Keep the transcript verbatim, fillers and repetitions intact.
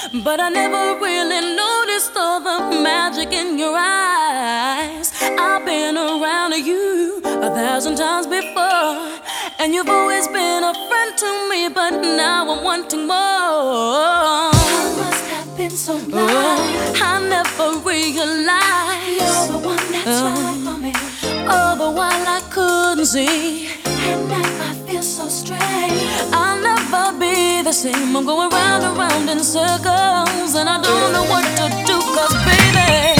but I never really noticed all the magic in your eyes. I've been around you a thousand times before, and you've always been a friend to me, but now I'm wanting more. I must have been so blind. I never realized You're the one that's uh, right for me. all the while I couldn't see. And now I feel so strange. I'll never be the same. I'm going round and round in circles, and I don't know what to do, 'cause baby,